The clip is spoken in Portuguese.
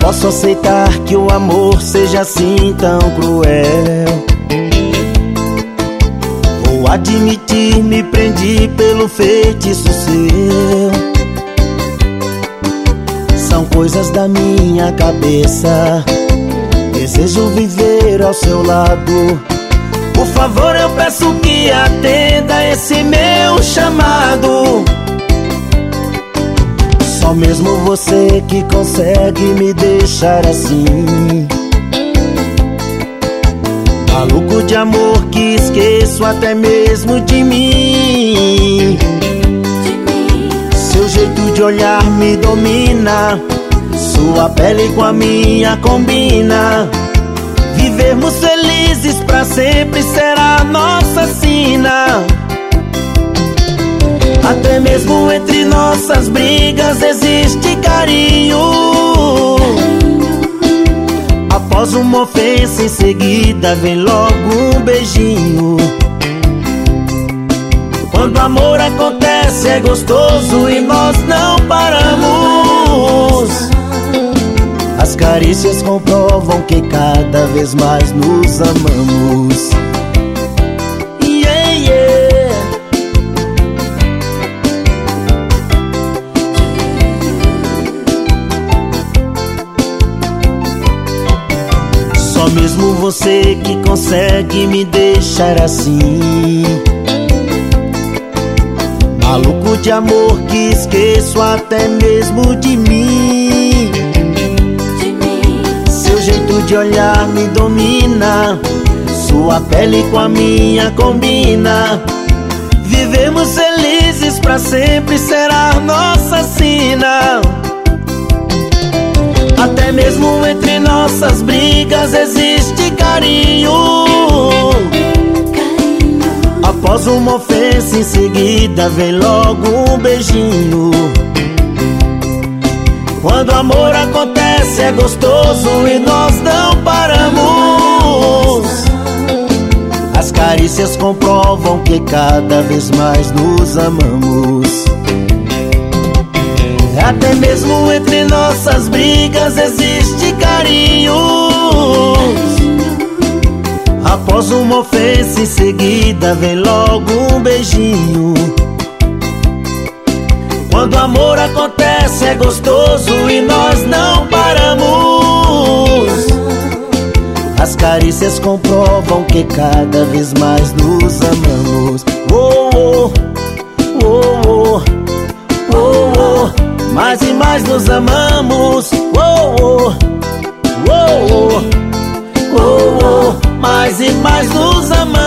posso aceitar que o amor seja assim tão cruel. Vou admitir, me prendi pelo feitiço seu. São coisas da minha cabeça. Desejo viver ao seu lado. Por favor, eu peço que atenda esse meu chamado. Só mesmo você que consegue me deixar assim, maluco de amor que esqueço até mesmo de mim. Seu jeito de olhar me domina, sua pele com a minha combina. Vivermos felizes pra sempre será nossa sina. Até mesmo entre nossas brigas existe carinho. Após uma ofensa em seguida vem logo um beijinho. Quando o amor acontece é gostoso e nós não paramos. As carícias comprovam que cada vez mais nos amamos. Yeah, yeah. Só mesmo você que consegue me deixar assim, maluco de amor que esqueço até mesmo de mim. Seu jeito de olhar me domina, sua pele com a minha combina. Vivemos felizes pra sempre será nossa sina. Até mesmo entre nossas brigas existe carinho. Após uma ofensa em seguida vem logo um beijinho. Quando o amor acontece é gostoso e nós não paramos. As carícias comprovam que cada vez mais nos amamos. Até mesmo entre nossas brigas existe carinho. Após uma ofensa em seguida vem logo um beijinho. Quando o amor acontece é gostoso e nós não paramos. As carícias comprovam que cada vez mais nos amamos. Oh, oh, oh, oh, oh, oh. Mais e mais nos amamos. Oh, oh, oh, oh, oh, oh. Mais e mais nos amamos.